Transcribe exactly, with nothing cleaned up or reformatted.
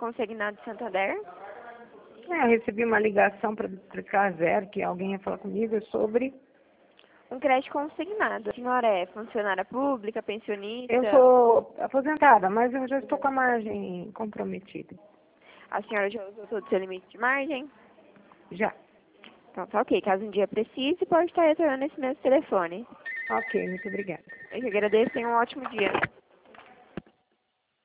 consignado de Santander? É, eu recebi uma ligação para triplicar zero, que alguém ia falar comigo sobre... Um crédito consignado. A senhora é funcionária pública, pensionista? Eu sou aposentada, mas eu já estou com a margem comprometida. A senhora já usou todo o seu limite de margem? Já. Então tá ok. Caso um dia precise, pode estar retornando esse mesmo telefone. Ok, muito obrigada. Eu que agradeço. Tenha um ótimo dia.